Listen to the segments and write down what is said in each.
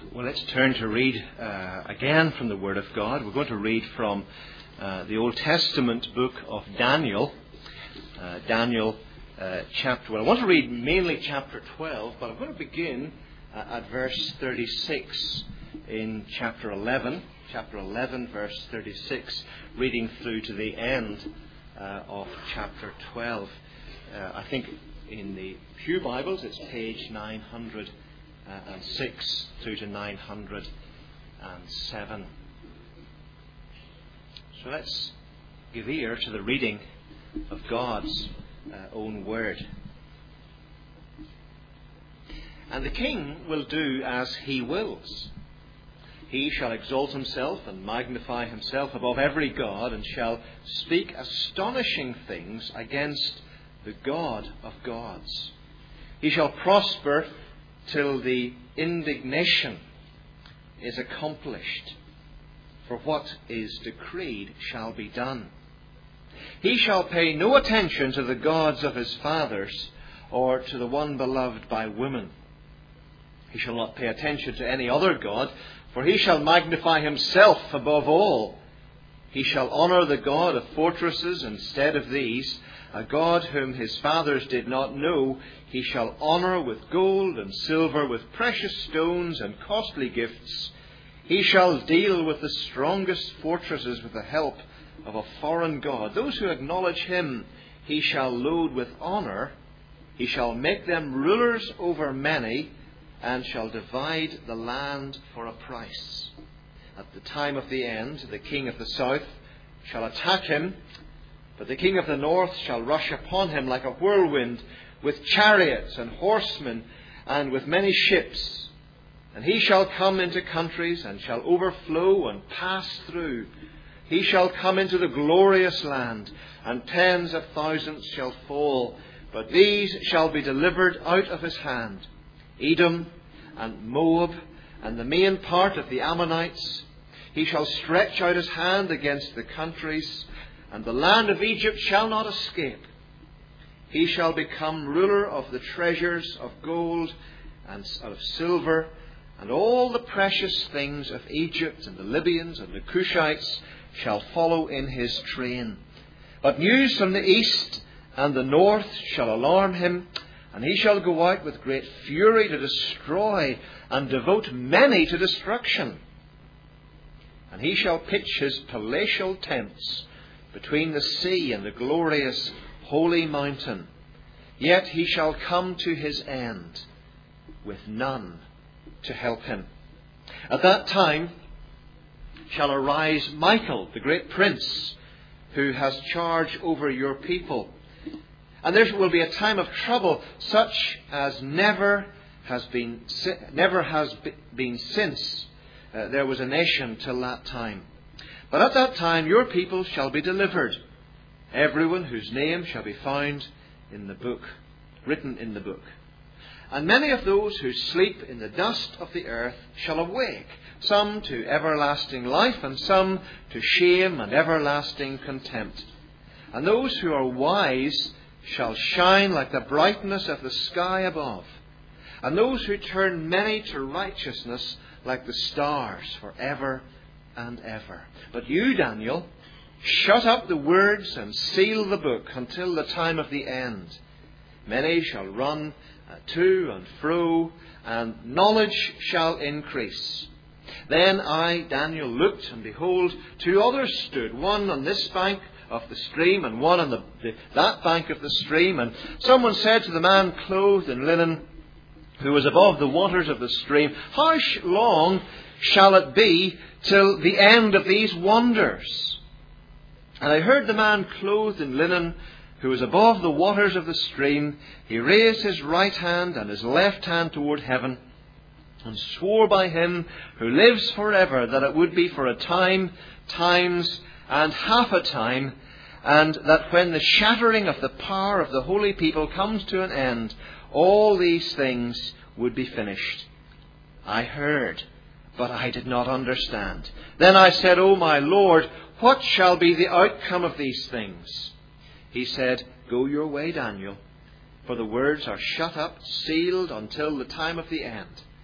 Well, let's turn to read again from the Word of God. We're going to read from the Old Testament book of Daniel. Daniel chapter 1. I want to read mainly chapter 12, but I'm going to begin at verse 36 in chapter 11. Chapter 11, verse 36, reading through to the end of chapter 12. I think in the Pew Bibles it's page 906 through to 907. So let's give ear to the reading of God's own word. And the king will do as he wills. He shall exalt himself and magnify himself above every god, and shall speak astonishing things against the God of gods. He shall prosper till the indignation is accomplished, for what is decreed shall be done. He shall pay no attention to the gods of his fathers, or to the one beloved by women. He shall not pay attention to any other god, for he shall magnify himself above all. He shall honour the God of fortresses instead of these, a God whom his fathers did not know. He shall honour with gold and silver, with precious stones and costly gifts. He shall deal with the strongest fortresses with the help of a foreign god. Those who acknowledge him he shall load with honour. He shall make them rulers over many, and shall divide the land for a price. At the time of the end, the king of the south shall attack him, but the king of the north shall rush upon him like a whirlwind, with chariots and horsemen, and with many ships. And he shall come into countries, and shall overflow and pass through. He shall come into the glorious land, and tens of thousands shall fall, but these shall be delivered out of his hand. Edom and Moab and the main part of the Ammonites. He shall stretch out his hand against the countries, and the land of Egypt shall not escape. He shall become ruler of the treasures of gold and of silver, and all the precious things of Egypt, and the Libyans and the Cushites shall follow in his train. But news from the east and the north shall alarm him, and he shall go out with great fury to destroy, and devote many to destruction. And he shall pitch his palatial tents between the sea and the glorious holy mountain. Yet he shall come to his end, with none to help him. At that time shall arise Michael, the great prince, who has charge over your people. And there will be a time of trouble such as never has been since there was a nation till that time. But at that time your people shall be delivered, everyone whose name shall be found in the book, written in the book. And many of those who sleep in the dust of the earth shall awake, some to everlasting life, and some to shame and everlasting contempt. And those who are wise shall shine like the brightness of the sky above, and those who turn many to righteousness like the stars forever and ever. But you, Daniel, shut up the words and seal the book until the time of the end. Many shall run to and fro, and knowledge shall increase. Then I, Daniel, looked, and behold, two others stood, one on this bank of the stream, and one on that bank of the stream. And someone said to the man clothed in linen, who was above the waters of the stream, how long shall it be till the end of these wonders? And I heard the man clothed in linen, who was above the waters of the stream, he raised his right hand and his left hand toward heaven, and swore by him who lives forever that it would be for a time, times, and half a time, and that when the shattering of the power of the holy people comes to an end, all these things would be finished. I heard, but I did not understand. Then I said, O my Lord, what shall be the outcome of these things? He said, Go your way, Daniel, for the words are shut up, sealed until the time of the end.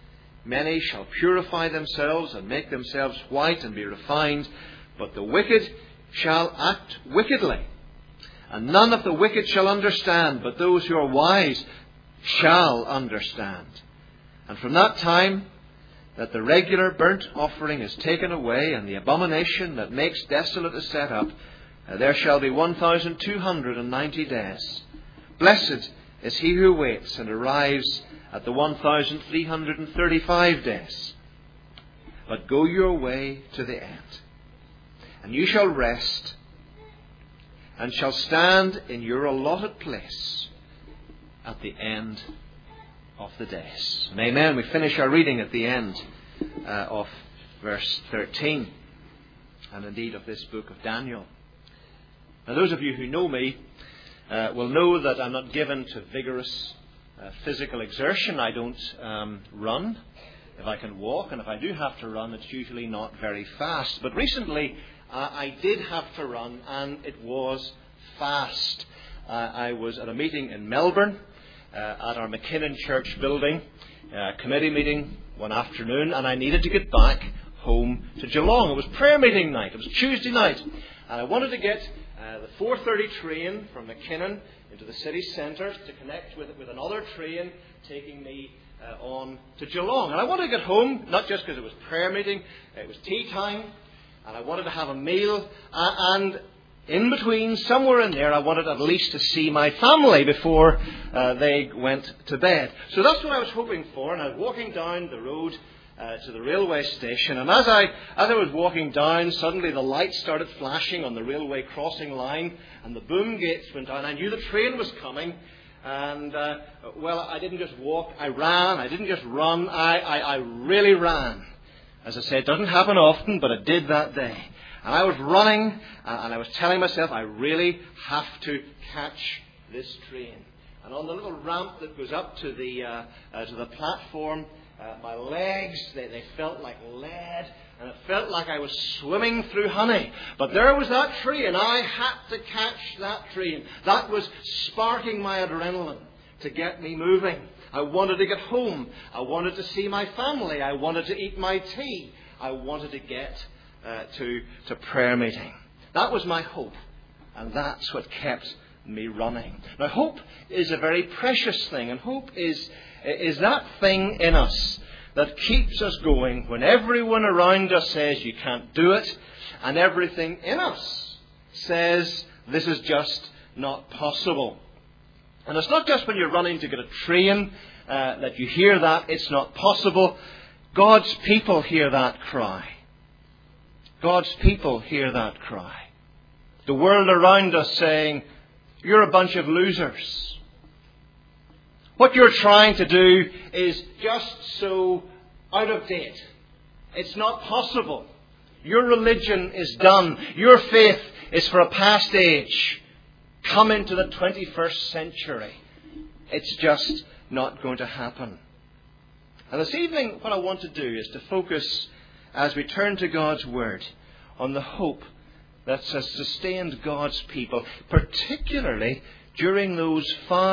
Many shall purify themselves and make themselves white and be refined, but the wicked shall act wickedly. And none of the wicked shall understand, but those who are wise shall understand. And from that time that the regular burnt offering is taken away, and the abomination that makes desolate is set up, there shall be 1,290 days. Blessed is he who waits and arrives at the 1,335 days. But go your way to the end, and you shall rest, and shall stand in your allotted place at the end of the days. And amen. We finish our reading at the end of verse 13, and indeed of this book of Daniel. Now, those of you who know me will know that I'm not given to vigorous physical exertion. I don't run. If I can walk, and if I do have to run, it's usually not very fast. But recently I did have to run, and it was fast. I was at a meeting in Melbourne at our McKinnon Church building, committee meeting one afternoon, and I needed to get back home to Geelong. It was prayer meeting night. It was Tuesday night, and I wanted to get the 4:30 train from McKinnon into the city centre to connect with another train taking me on to Geelong. And I wanted to get home, not just because it was prayer meeting, it was tea time, and I wanted to have a meal, and in between, somewhere in there, I wanted at least to see my family before they went to bed. So that's what I was hoping for, and I was walking down the road to the railway station, and as I was walking down, suddenly the lights started flashing on the railway crossing line, and the boom gates went down. I knew the train was coming, and I didn't just walk, I ran. I didn't just run, I really ran. As I said, it doesn't happen often, but it did that day. And I was running, and I was telling myself, I really have to catch this train. And on the little ramp that goes up to the platform, my legs, they felt like lead, and it felt like I was swimming through honey. But there was that train. I had to catch that train. That was sparking my adrenaline to get me moving. I wanted to get home. I wanted to see my family. I wanted to eat my tea. I wanted to get to prayer meeting. That was my hope, and that's what kept me running. Now, hope is a very precious thing, and hope is that thing in us that keeps us going when everyone around us says you can't do it, and everything in us says this is just not possible. And it's not just when you're running to get a train that you hear that it's not possible. God's people hear that cry. God's people hear that cry. The world around us saying, you're a bunch of losers. What you're trying to do is just so out of date. It's not possible. Your religion is done. Your faith is for a past age. Come into the 21st century. It's just not going to happen. And this evening, what I want to do is to focus, as we turn to God's Word, on the hope that has sustained God's people, particularly during those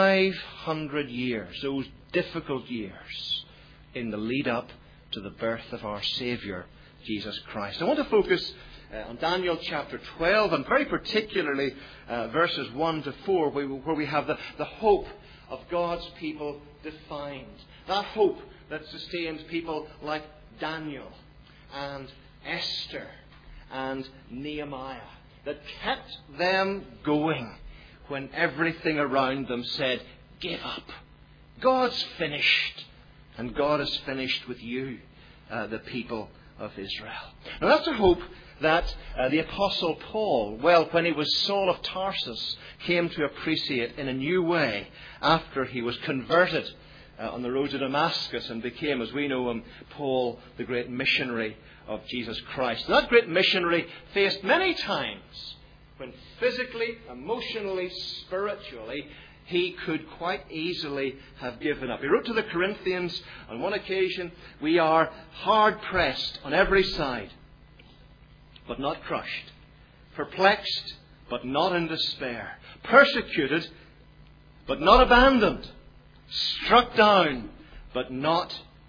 500 years, those difficult years in the lead up to the birth of our Saviour, Jesus Christ. I want to focus on Daniel chapter 12, and very particularly verses 1 to 4, where we have the hope of God's people defined. That hope that sustains people like Daniel and Esther and Nehemiah, that kept them going when everything around them said, give up. God's finished, and God is finished with you, the people of Israel. Now that's a hope that the Apostle Paul, when he was Saul of Tarsus, came to appreciate in a new way after he was converted on the road to Damascus and became, as we know him, Paul, the great missionary of Jesus Christ. And that great missionary faced many times when physically, emotionally, spiritually, he could quite easily have given up. He wrote to the Corinthians on one occasion, we are hard pressed on every side, but not crushed, perplexed, but not in despair, persecuted, but not abandoned, struck down, but not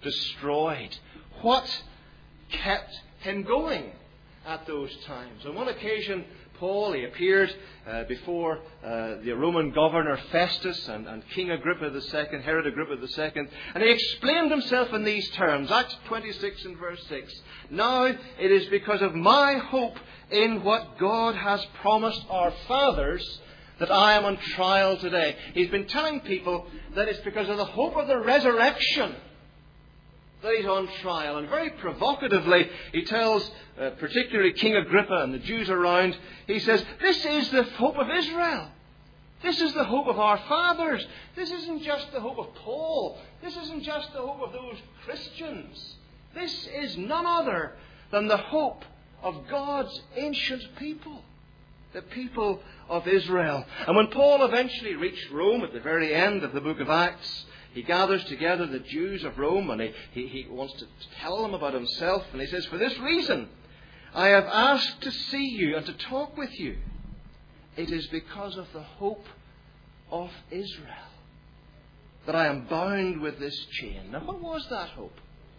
destroyed. What kept him going at those times? On one occasion, Paul, he appeared before the Roman governor Festus and King Agrippa II, Herod Agrippa II, and he explained himself in these terms. Acts 26 and verse 6. Now it is because of my hope in what God has promised our fathers that I am on trial today. He's been telling people that it's because of the hope of the resurrection that he's on trial. And very provocatively, he tells particularly King Agrippa and the Jews around, he says, this is the hope of Israel. This is the hope of our fathers. This isn't just the hope of Paul. This isn't just the hope of those Christians. This is none other than the hope of God's ancient people, the people of Israel. And when Paul eventually reached Rome at the very end of the book of Acts, he gathers together the Jews of Rome and he wants to tell them about himself. And he says, for this reason, I have asked to see you and to talk with you. It is because of the hope of Israel that I am bound with this chain. Now, what was that hope?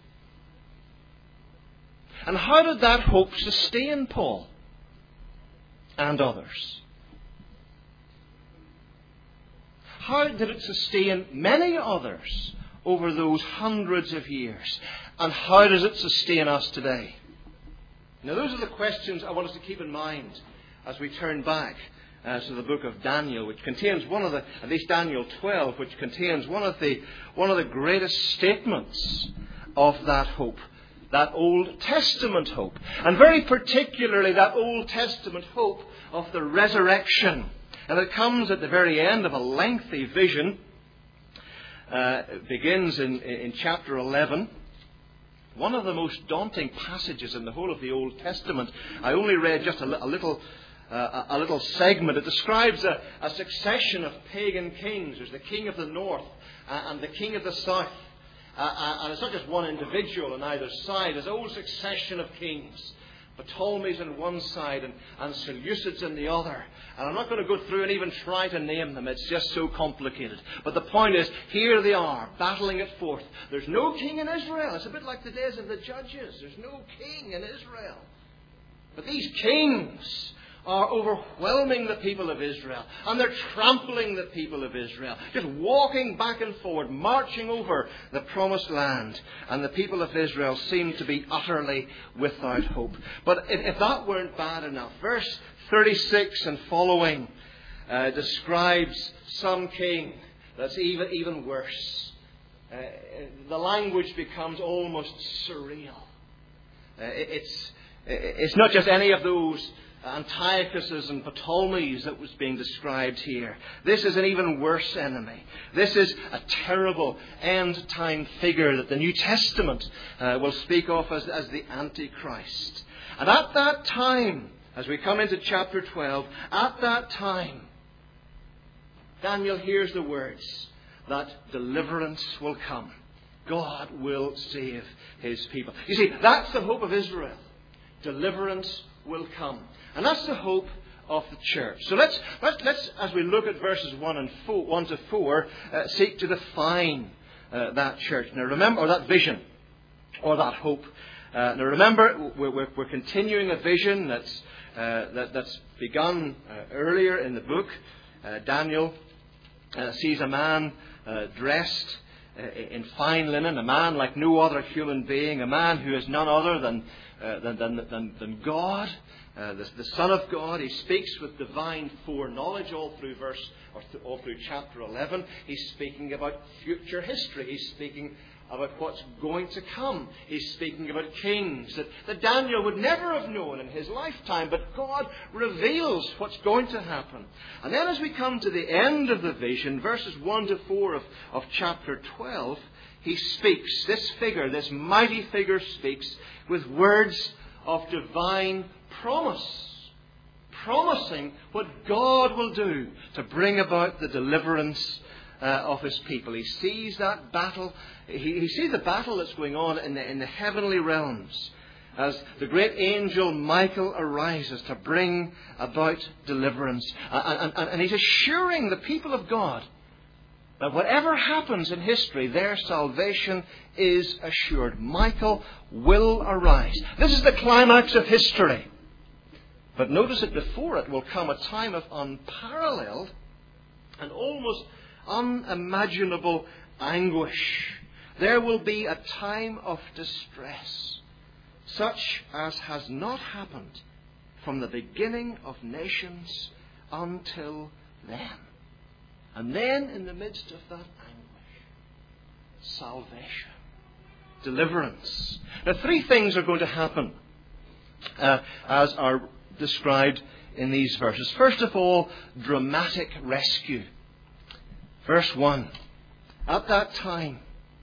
And how did that hope sustain Paul and others? How did it sustain many others over those hundreds of years? And how does it sustain us today? Now, those are the questions I want us to keep in mind as we turn back to the book of Daniel, which contains at least Daniel 12, which contains one of the greatest statements of that hope, that Old Testament hope, and very particularly that Old Testament hope of the resurrection. And it comes at the very end of a lengthy vision. It begins in chapter 11. One of the most daunting passages in the whole of the Old Testament. I only read just a little segment. It describes a succession of pagan kings. There's the king of the north and the king of the south. And it's not just one individual on either side. There's a whole succession of kings. Ptolemies on one side and Seleucids on the other. And I'm not going to go through and even try to name them. It's just so complicated. But the point is, here they are, battling it forth. There's no king in Israel. It's a bit like the days of the judges. There's no king in Israel. But these kings are overwhelming the people of Israel. And they're trampling the people of Israel. Just walking back and forward, marching over the promised land. And the people of Israel seem to be utterly without hope. But if that weren't bad enough, verse 36 and following describes some king that's even worse. The language becomes almost surreal. It's not just any of those Antiochuses and Ptolemies that was being described here. This is an even worse enemy. This is a terrible end-time figure that the New Testament will speak of as the Antichrist. And at that time, as we come into chapter 12, at that time, Daniel hears the words that deliverance will come. God will save his people. You see, that's the hope of Israel. Deliverance will come. And that's the hope of the church. So let's as we look at verses 1 to 4, seek to define that church. Now remember, or that vision, or that hope. Now remember, we're continuing a vision that's begun earlier in the book. Daniel sees a man dressed in fine linen, a man like no other human being, a man who is none other than God. The Son of God. He speaks with divine foreknowledge all through all through chapter 11. He's speaking about future history. He's speaking about what's going to come. He's speaking about kings that Daniel would never have known in his lifetime, but God reveals what's going to happen. And then as we come to the end of the vision, verses 1 to 4 of chapter 12, he speaks. This mighty figure speaks with words of divine promise, promising what God will do to bring about the deliverance of his people. He sees that battle. He sees the battle that's going on in the heavenly realms as the great angel Michael arises to bring about deliverance. And he's assuring the people of God that whatever happens in history, their salvation is assured. Michael will arise. This is the climax of history. But notice that before it will come a time of unparalleled and almost unimaginable anguish. There will be a time of distress, such as has not happened from the beginning of nations until then. And then, in the midst of that anguish, salvation, deliverance. Now, three things are going to happen as are described in these verses. First of all, dramatic rescue. Verse 1. At that time,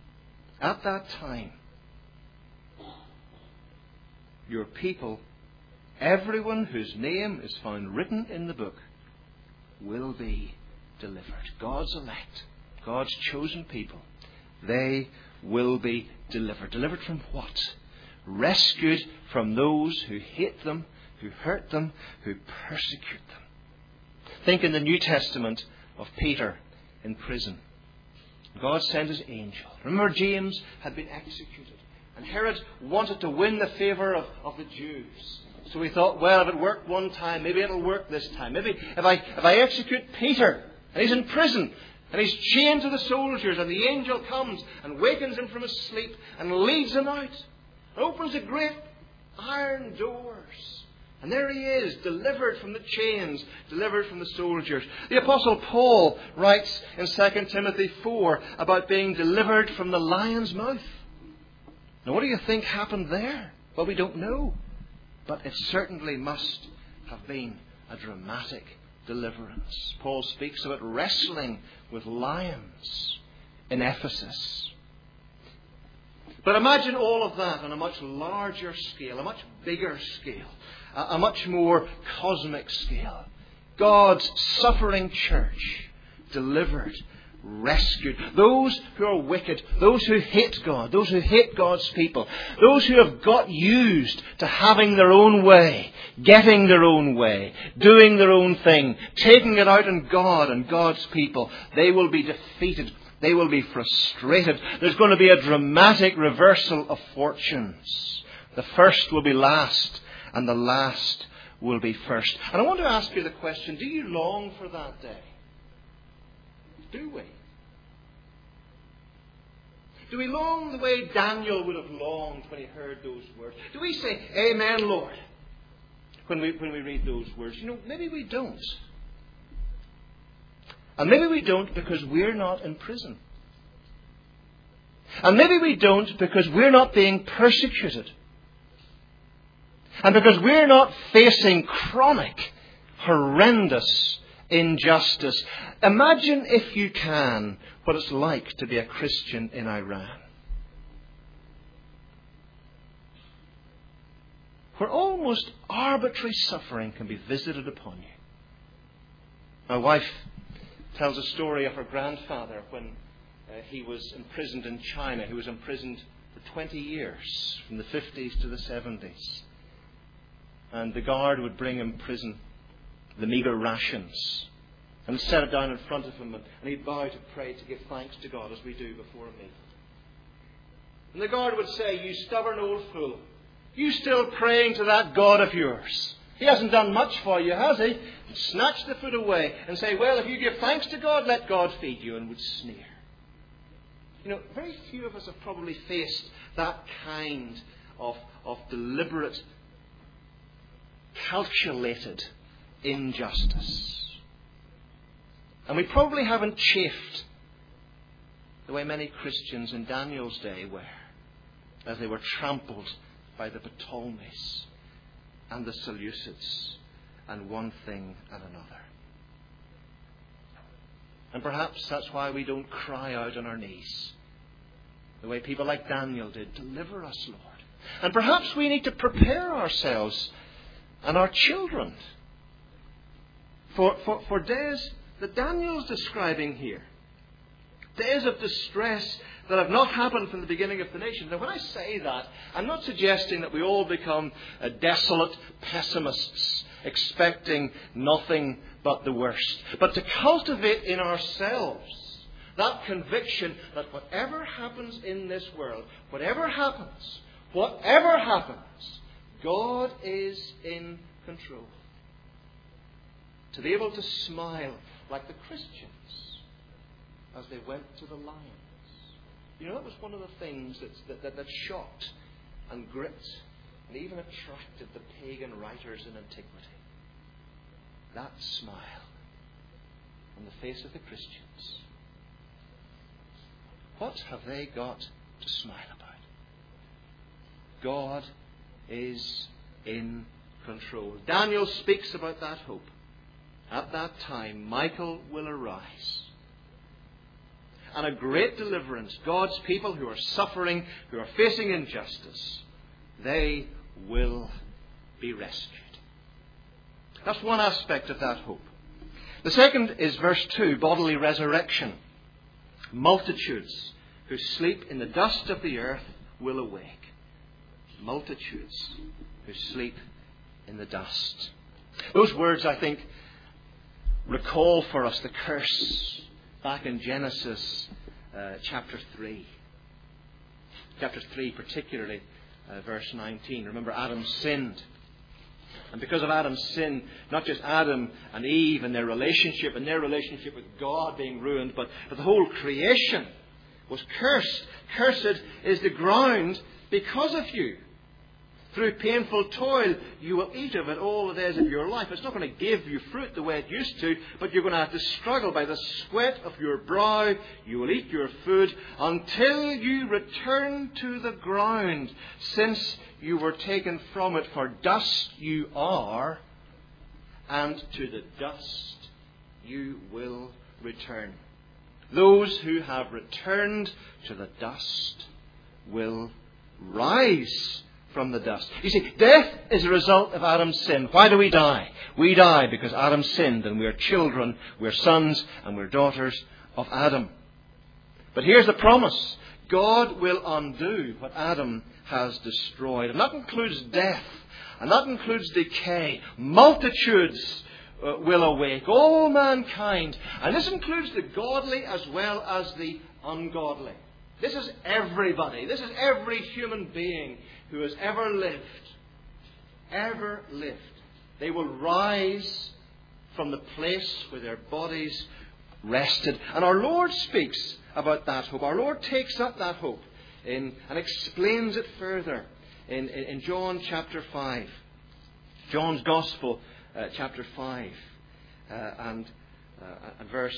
your people, everyone whose name is found written in the book, will be delivered. God's elect, God's chosen people, they will be delivered. Delivered from what? Rescued from those who hate them, who hurt them, who persecute them. Think in the New Testament of Peter in prison. God sent his angel. Remember, James had been executed. And Herod wanted to win the favour of the Jews. So he thought, well, if it worked one time, maybe it'll work this time. Maybe if I execute Peter, and he's in prison, and he's chained to the soldiers, and the angel comes and wakens him from his sleep and leads him out, opens the great iron doors. And there he is, delivered from the chains, delivered from the soldiers. The Apostle Paul writes in 2 Timothy 4 about being delivered from the lion's mouth. Now, what do you think happened there? Well, we don't know. But it certainly must have been a dramatic deliverance. Paul speaks about wrestling with lions in Ephesus. But imagine all of that on a much larger scale, a much bigger scale, a much more cosmic scale. God's suffering church delivered, rescued. Those who are wicked, those who hate God, those who hate God's people, those who have got used to having their own way, getting their own way, doing their own thing, taking it out on God and God's people, they will be defeated. They will be frustrated. There's going to be a dramatic reversal of fortunes. The first will be last, and the last will be first. And I want to ask you the question, do you long for that day? Do we? Do we long the way Daniel would have longed when he heard those words? Do we say, Amen, Lord, when we read those words? You know, maybe we don't. And maybe we don't because we're not in prison. And maybe we don't because we're not being persecuted. And because we're not facing chronic, horrendous injustice. Imagine, if you can, what it's like to be a Christian in Iran. Where almost arbitrary suffering can be visited upon you. My wife tells a story of her grandfather when he was imprisoned in China. He was imprisoned for 20 years, from the 50s to the 70s. And the guard would bring him prison the meagre rations and set it down in front of him, and he'd bow to pray, to give thanks to God as we do before a meal. And the guard would say, "You stubborn old fool, you still praying to that God of yours? He hasn't done much for you, has he?" And snatch the food away and say, "Well, if you give thanks to God, let God feed you," and would sneer. You know, very few of us have probably faced that kind of deliberate, calculated injustice. And we probably haven't chafed the way many Christians in Daniel's day were, as they were trampled by the Ptolemies and the Seleucids and one thing and another. And perhaps that's why we don't cry out on our knees the way people like Daniel did. Deliver us, Lord. And perhaps we need to prepare ourselves and our children for days that Daniel's describing here. Days of distress that have not happened from the beginning of the nation. Now, when I say that, I'm not suggesting that we all become desolate pessimists, expecting nothing but the worst. But to cultivate in ourselves That conviction that whatever happens in this world, whatever happens, God is in control. To be able to smile like the Christians as they went to the lions. You know, that was one of the things that shocked and gripped and even attracted the pagan writers in antiquity. That smile on the face of the Christians. What have they got to smile about? God is in control. Daniel speaks about that hope. At that time, Michael will arise. And a great deliverance. God's people who are suffering, who are facing injustice, they will be rescued. That's one aspect of that hope. The second is verse 2, bodily resurrection. Multitudes who sleep in the dust of the earth will awake. Multitudes who sleep in the dust. Those words, I think, recall for us the curse back in Genesis chapter 3. Chapter 3 particularly, verse 19. Remember, Adam sinned. And because of Adam's sin, not just Adam and Eve and their relationship with God being ruined, but the whole creation was cursed. Cursed is the ground because of you. Through painful toil, you will eat of it all the days of your life. It's not going to give you fruit the way it used to, but you're going to have to struggle by the sweat of your brow. You will eat your food until you return to the ground, since you were taken from it. For dust you are, and to the dust you will return. Those who have returned to the dust will rise from the dust. You see, death is a result of Adam's sin. Why do we die? We die because Adam sinned, and we're children, we're sons, and we're daughters of Adam. But here's the promise. God will undo what Adam has destroyed. And that includes death. And that includes decay. Multitudes will awake. All mankind. And this includes the godly as well as the ungodly. This is everybody. This is every human being who has ever lived. Ever lived. They will rise from the place where their bodies rested. And our Lord speaks about that hope. Our Lord takes up that hope and explains it further in John chapter 5. John's Gospel, chapter 5, and verse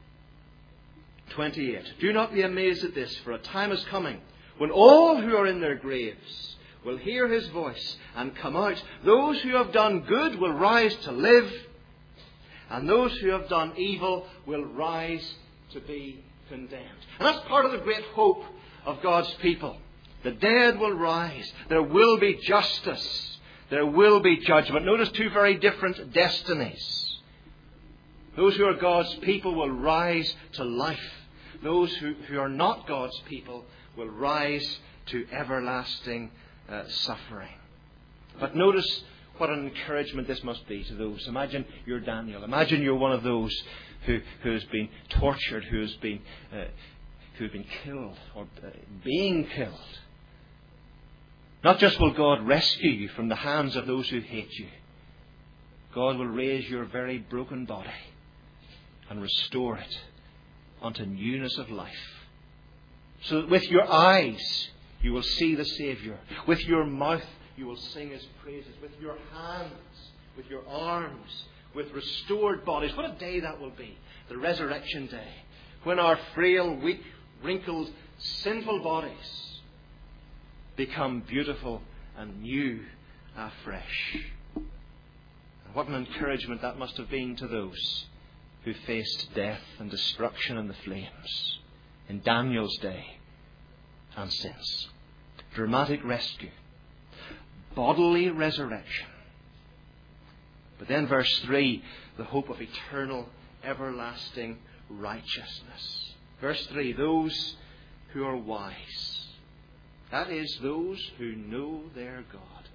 28. Do not be amazed at this, for a time is coming when all who are in their graves will hear his voice and come out. Those who have done good will rise to live, and those who have done evil will rise to be condemned. And that's part of the great hope of God's people. The dead will rise. There will be justice. There will be judgment. Notice two very different destinies. Those who are God's people will rise to life. Those who are not God's people will rise to everlasting suffering. But notice what an encouragement this must be to those. Imagine you're Daniel. Imagine you're one of those who has been tortured, who has been killed or being killed. Not just will God rescue you from the hands of those who hate you. God will raise your very broken body and restore it unto newness of life. So that with your eyes you will see the Saviour. With your mouth you will sing His praises. With your hands, with your arms, with restored bodies. What a day that will be. The resurrection day. When our frail, weak, wrinkled, sinful bodies become beautiful and new afresh. And what an encouragement that must have been to those who faced death and destruction and the flames in Daniel's day and since. Dramatic rescue. Bodily resurrection. But then verse 3, the hope of eternal, everlasting righteousness. Verse 3, those who are wise. That is, those who know their God.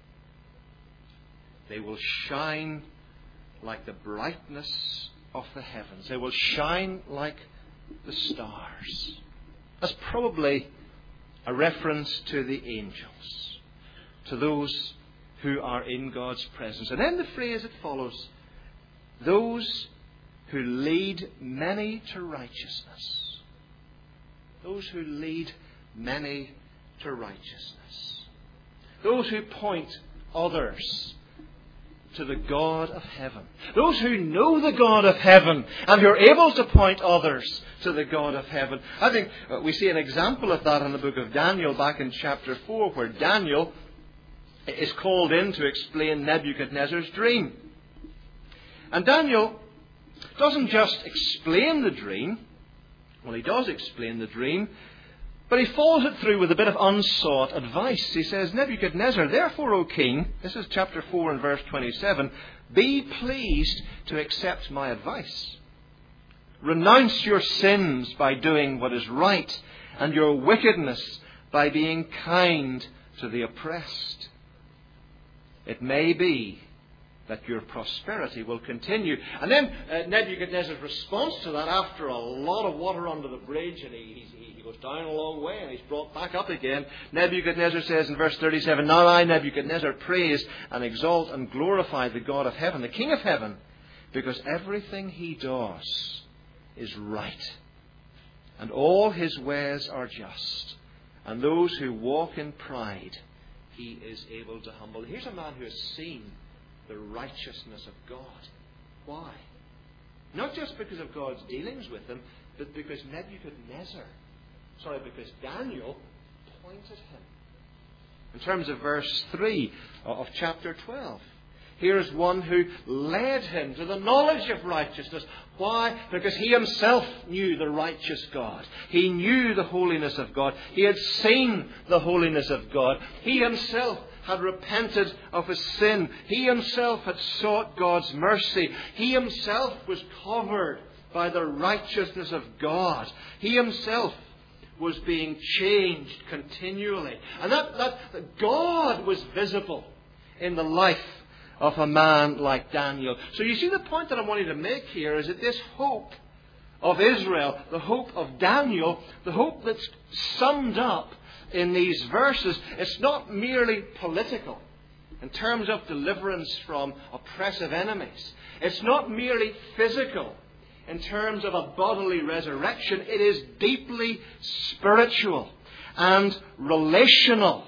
They will shine like the brightness of the heavens. They will shine like the stars. That's probably a reference to the angels, to those who are in God's presence. And then the phrase that follows, those who lead many to righteousness. Those who lead many to righteousness. Those who point others to the God of heaven. Those who know the God of heaven and who are able to point others to the God of heaven. I think we see an example of that in the book of Daniel back in chapter 4, where Daniel is called in to explain Nebuchadnezzar's dream. And Daniel doesn't just explain the dream. Well, he does explain the dream, but he follows it through with a bit of unsought advice. He says, Nebuchadnezzar, therefore, O king, this is chapter 4 and verse 27, be pleased to accept my advice. Renounce your sins by doing what is right, and your wickedness by being kind to the oppressed. It may be that your prosperity will continue. And then Nebuchadnezzar's response to that, after a lot of water under the bridge, and he goes down a long way and he's brought back up again. Nebuchadnezzar says in verse 37, now I, Nebuchadnezzar, praise and exalt and glorify the God of heaven, the King of heaven, because everything he does is right, and all his ways are just, and those who walk in pride he is able to humble. Here's a man who has seen the righteousness of God. Why? Not just because of God's dealings with him, but because because Daniel pointed him. In terms of verse 3 of chapter 12. Here's one who led him to the knowledge of righteousness. Why? Because he himself knew the righteous God. He knew the holiness of God. He had seen the holiness of God. He himself had repented of his sin. He himself had sought God's mercy. He himself was covered by the righteousness of God. He himself was being changed continually. And that God was visible in the life of a man like Daniel. So you see, the point that I'm wanting to make here is that this hope of Israel, the hope of Daniel, the hope that's summed up in these verses, it's not merely political in terms of deliverance from oppressive enemies. It's not merely physical in terms of a bodily resurrection. It is deeply spiritual and relational.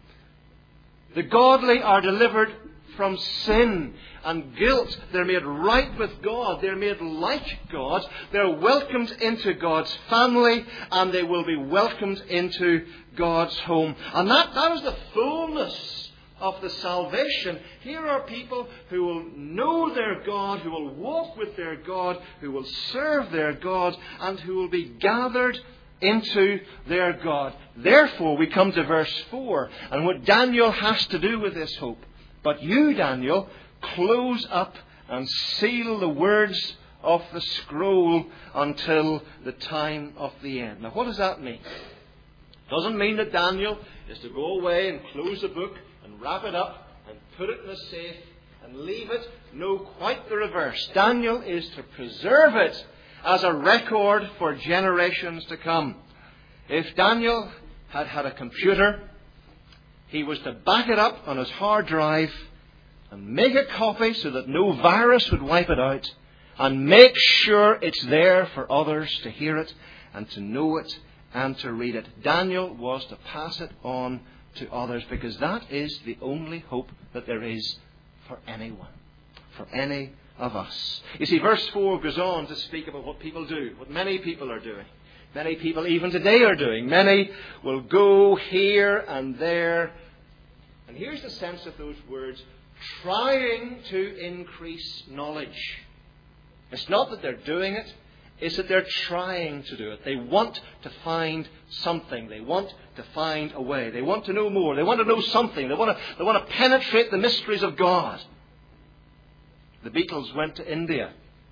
The godly are delivered from sin and guilt. They're made right with God. They're made like God. They're welcomed into God's family, and they will be welcomed into God's home. And that is the fullness of the salvation. Here are people who will know their God, who will walk with their God, who will serve their God, and who will be gathered into their God. Therefore, we come to verse 4, and what Daniel has to do with this hope. But you, Daniel, close up and seal the words of the scroll until the time of the end. Now, what does that mean? It doesn't mean that Daniel is to go away and close the book and wrap it up and put it in a safe and leave it. No, quite the reverse. Daniel is to preserve it as a record for generations to come. If Daniel had had a computer, he was to back it up on his hard drive and make a copy so that no virus would wipe it out, and make sure it's there for others to hear it and to know it and to read it. Daniel was to pass it on to others, because that is the only hope that there is for anyone, for any of us. You see, verse 4 goes on to speak about what people do, what many people are doing. Many people even today are doing. Many will go here and there. And here's the sense of those words: trying to increase knowledge. It's not that they're doing it, it's that they're trying to do it. They want to find something. They want to find a way. They want to know more. They want to know something. They want to penetrate the mysteries of God. The Beatles went to India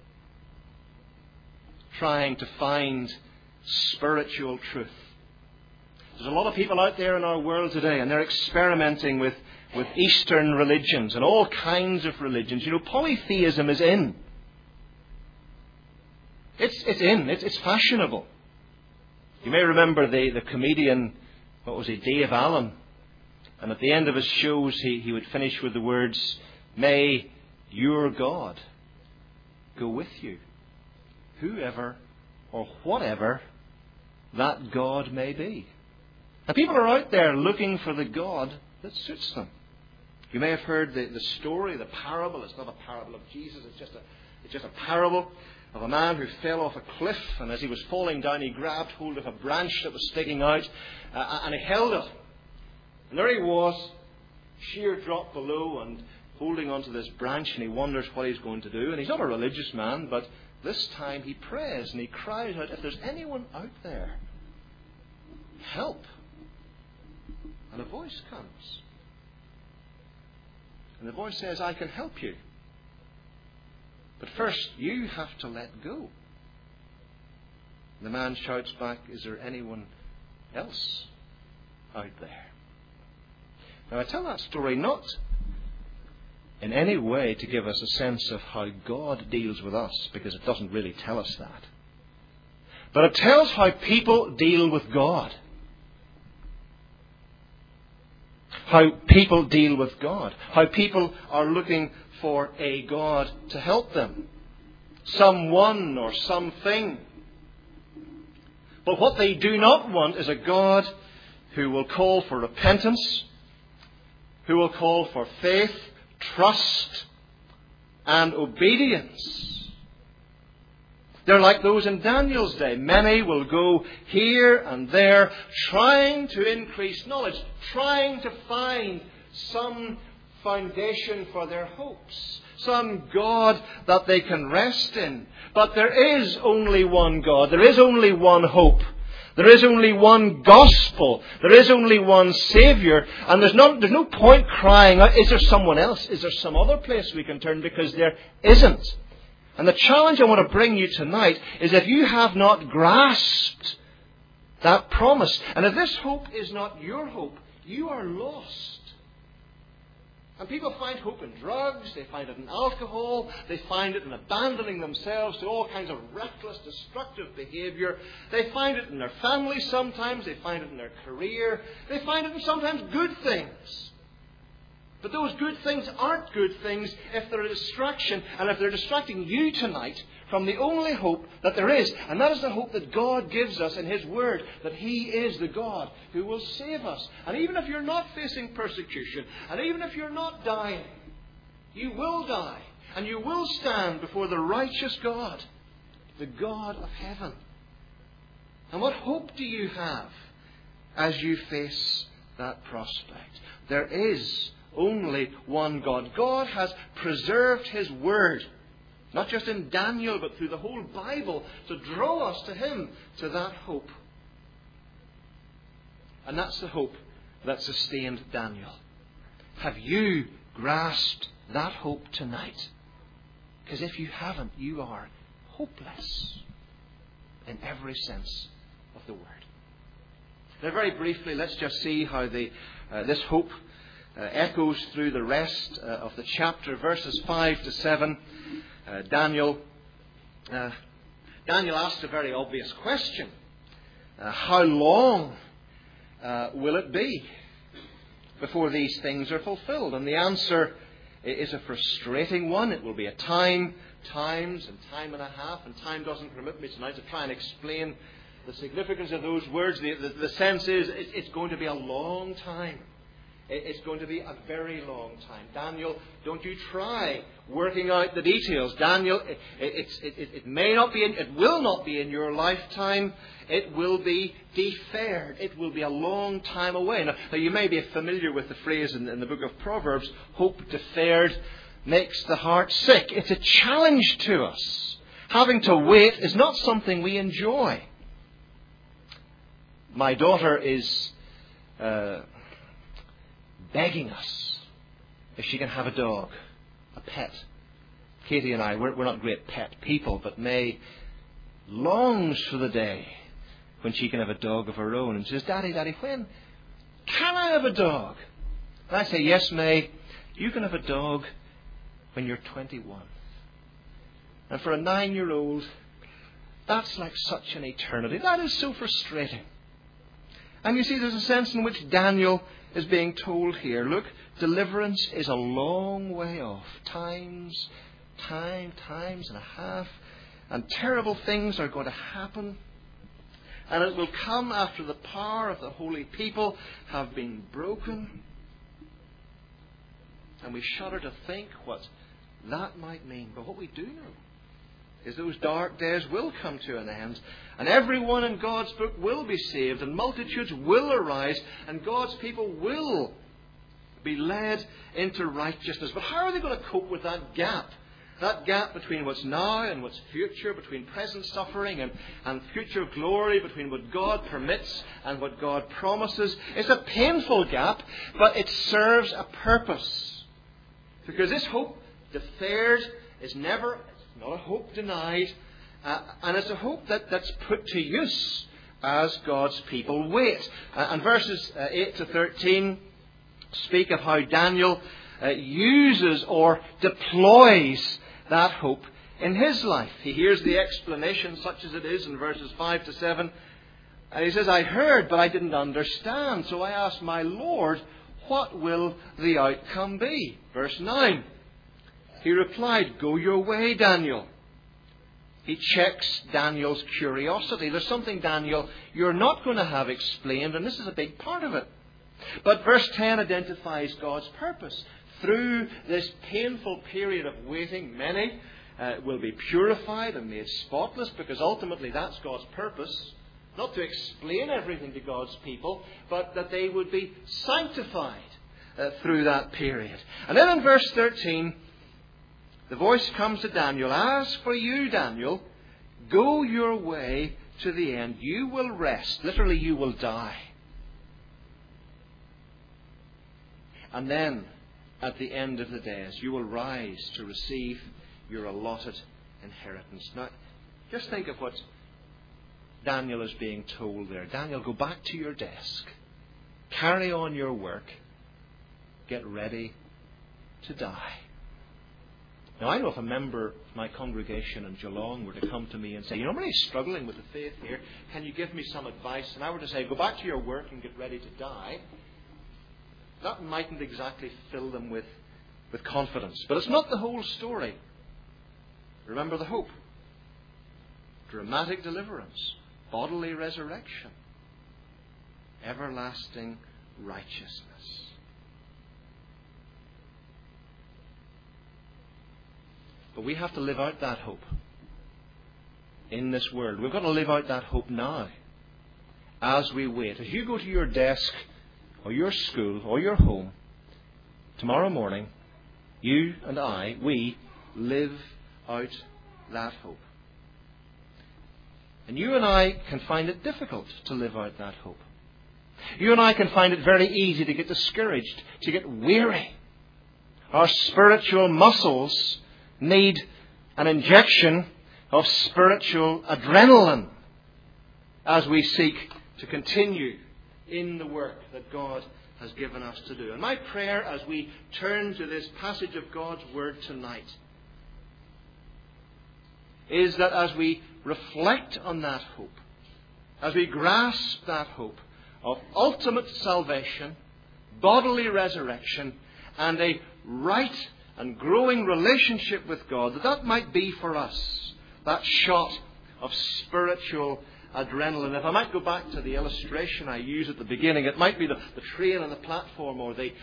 trying to find spiritual truth. There's a lot of people out there in our world today, and they're experimenting with Eastern religions and all kinds of religions. You know, polytheism is in. It's It's fashionable. You may remember the comedian, Dave Allen. And at the end of his shows, he would finish with the words, "May your God go with you, whoever or whatever that God may be." And people are out there looking for the God that suits them. You may have heard the story, the parable. It's not a parable of Jesus. It's just a parable of a man who fell off a cliff. And as he was falling down, he grabbed hold of a branch that was sticking out, and he held it. And there he was, sheer drop below, and holding onto this branch, and he wonders what he's going to do. And he's not a religious man, but this time he prays and he cries out, "If there's anyone out there, help." And a voice comes. And the voice says, "I can help you. But first, you have to let go." And the man shouts back, "Is there anyone else out there?" Now, I tell that story not in any way to give us a sense of how God deals with us, because it doesn't really tell us that. But it tells how people deal with God. How people deal with God. How people are looking for a God to help them. Someone or something. But what they do not want is a God who will call for repentance, who will call for faith, trust, and obedience. They're like those in Daniel's day. Many will go here and there trying to increase knowledge, trying to find some foundation for their hopes, some God that they can rest in. But there is only one God. There is only one hope. There is only one gospel. There is only one Saviour. And there's no point crying out, "Is there someone else? Is there some other place we can turn?" Because there isn't. And the challenge I want to bring you tonight is, if you have not grasped that promise, and if this hope is not your hope, you are lost. And people find hope in drugs, they find it in alcohol, they find it in abandoning themselves to all kinds of reckless, destructive behaviour. They find it in their family sometimes, they find it in their career, they find it in sometimes good things. But those good things aren't good things if they're a distraction, and if they're distracting you tonight from the only hope that there is. And that is the hope that God gives us in His Word, that He is the God who will save us. And even if you're not facing persecution, and even if you're not dying, you will die, and you will stand before the righteous God, the God of heaven. And what hope do you have as you face that prospect? There is only one God. God has preserved His Word, not just in Daniel, but through the whole Bible, to draw us to Him, to that hope. And that's the hope that sustained Daniel. Have you grasped that hope tonight? Because if you haven't, you are hopeless in every sense of the word. Now, very briefly, let's just see how this hope echoes through the rest of the chapter, verses 5 to 7. Daniel asked a very obvious question. How long will it be before these things are fulfilled? And the answer is a frustrating one. It will be a times and time and a half. And time doesn't permit me tonight to try and explain the significance of those words. The sense is it's going to be a long time. It's going to be a very long time. Daniel, don't you try working out the details. Daniel, it may not be, it will not be in your lifetime. It will be deferred. It will be a long time away. Now you may be familiar with the phrase in the book of Proverbs, hope deferred makes the heart sick. It's a challenge to us. Having to wait is not something we enjoy. My daughter is begging us if she can have a dog, a pet. Katie and I, we're not great pet people, but May longs for the day when she can have a dog of her own. And she says, Daddy, when can I have a dog? And I say, yes, May, you can have a dog when you're 21. And for a 9-year-old, That's like such an eternity. That is so frustrating. And you see, there's a sense in which Daniel is being told here, look, deliverance is a long way off. Times and a half. And terrible things are going to happen. And it will come after the power of the holy people have been broken. And we shudder to think what that might mean. But what we do know is those dark days will come to an end. And everyone in God's book will be saved. And multitudes will arise. And God's people will be led into righteousness. But how are they going to cope with that gap? That gap between what's now and what's future, between present suffering and future glory, between what God permits and what God promises. It's a painful gap, but it serves a purpose. Because this hope deferred is never, it's not a hope denied, and it's a hope that's put to use as God's people wait. And verses 8 to 13 speak of how Daniel uses or deploys that hope in his life. He hears the explanation, such as it is, in verses 5 to 7. And he says, I heard, but I didn't understand. So I asked my Lord, what will the outcome be? Verse 9. He replied, go your way, Daniel. He checks Daniel's curiosity. There's something, Daniel, you're not going to have explained, and this is a big part of it. But verse 10 identifies God's purpose. Through this painful period of waiting, many will be purified and made spotless, because ultimately that's God's purpose. Not to explain everything to God's people, but that they would be sanctified through that period. And then in verse 13, the voice comes to Daniel, as for you, Daniel, go your way to the end. You will rest. Literally, you will die. And then, at the end of the days, you will rise to receive your allotted inheritance. Now, just think of what Daniel is being told there. Daniel, go back to your desk. Carry on your work. Get ready to die. Now, I know if a member of my congregation in Geelong were to come to me and say, I'm really struggling with the faith here. Can you give me some advice? And I were to say, go back to your work and get ready to die. That mightn't exactly fill them with confidence. But it's not the whole story. Remember the hope. Dramatic deliverance. Bodily resurrection. Everlasting righteousness. But we have to live out that hope in this world. We've got to live out that hope now as we wait. As you go to your desk or your school or your home tomorrow morning, you and I, we live out that hope. And you and I can find it difficult to live out that hope. You and I can find it very easy to get discouraged, to get weary. Our spiritual muscles need an injection of spiritual adrenaline as we seek to continue in the work that God has given us to do. And my prayer as we turn to this passage of God's Word tonight is that as we reflect on that hope, as we grasp that hope of ultimate salvation, bodily resurrection, and a right and growing relationship with God, that might be for us that shot of spiritual adrenaline. If I might go back to the illustration I used at the beginning, it might be the train on the platform, or the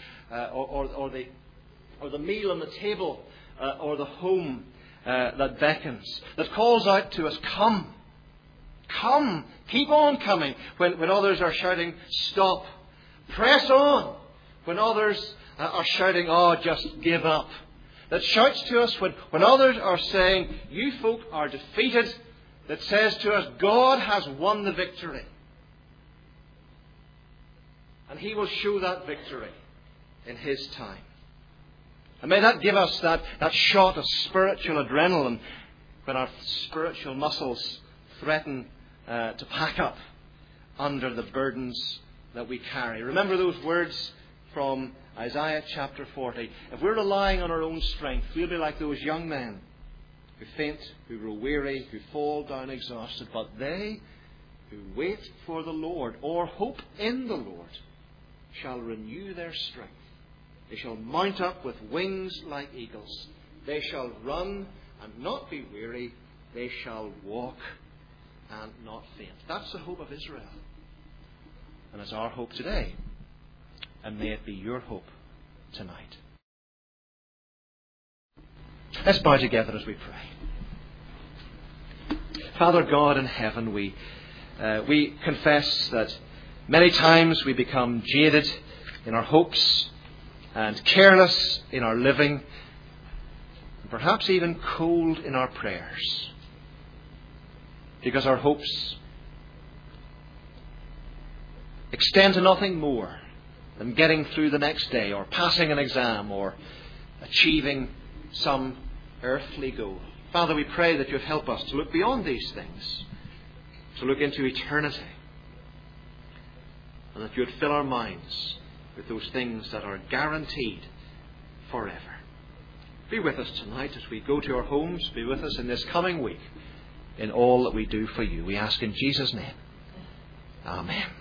meal on the table, or the home that beckons, that calls out to us, come, come, keep on coming, when others are shouting, stop, press on, when others are shouting, oh, just give up. That shouts to us when others are saying, you folk are defeated. That says to us, God has won the victory. And He will show that victory in His time. And may that give us that shot of spiritual adrenaline when our spiritual muscles threaten to pack up under the burdens that we carry. Remember those words from Isaiah chapter 40. If we're relying on our own strength, we'll be like those young men who faint, who grow weary, who fall down exhausted. But they who wait for the Lord, or hope in the Lord, shall renew their strength. They shall mount up with wings like eagles. They shall run and not be weary. They shall walk and not faint. That's the hope of Israel. And it's our hope today. And may it be your hope tonight. Let's bow together as we pray. Father God in heaven, we confess that many times we become jaded in our hopes and careless in our living, and perhaps even cold in our prayers, because our hopes extend to nothing more than getting through the next day, or passing an exam, or achieving some earthly goal. Father, we pray that you'd help us to look beyond these things, to look into eternity, and that you'd fill our minds with those things that are guaranteed forever. Be with us tonight as we go to our homes. Be with us in this coming week in all that we do for you. We ask in Jesus' name. Amen.